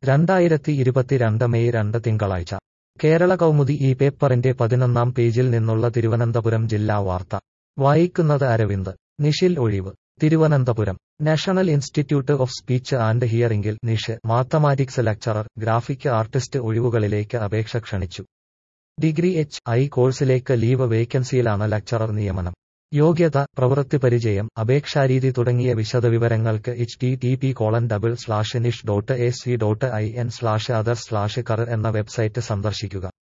2022 May 2 തിങ്കളാഴ്ച കേരള കൗമുദി ഈ പേപ്പറിന്റെ 11-ാം പേജിൽ നിന്നുള്ള തിരുവനന്തപുരം ജില്ലാ വാർത്ത വായിക്കുന്നത് അരവിന്ദ്. നിഷിൽ ഒഴിവ്. Thiruvananthapuram national institute of speech and ഹിയറിംഗിൽ NISH mathematics lecturer, graphic artist ഒഴിവുകളിലേക്ക് അപേക്ഷ ക്ഷണിച്ചു. ഡിഗ്രി HI കോഴ്സിലേക്ക് ലീവ് വേക്കൻസിയിലാണ് ലെക്ചറർ നിയമനം. യോഗ്യത, പ്രവൃത്തിപരിചയം, അപേക്ഷാരീതി തുടങ്ങിയ വിശദവിവരങ്ങൾക്ക് http://nish.ac.in/other/career എന്ന വെബ്സൈറ്റ് സന്ദർശിക്കുക.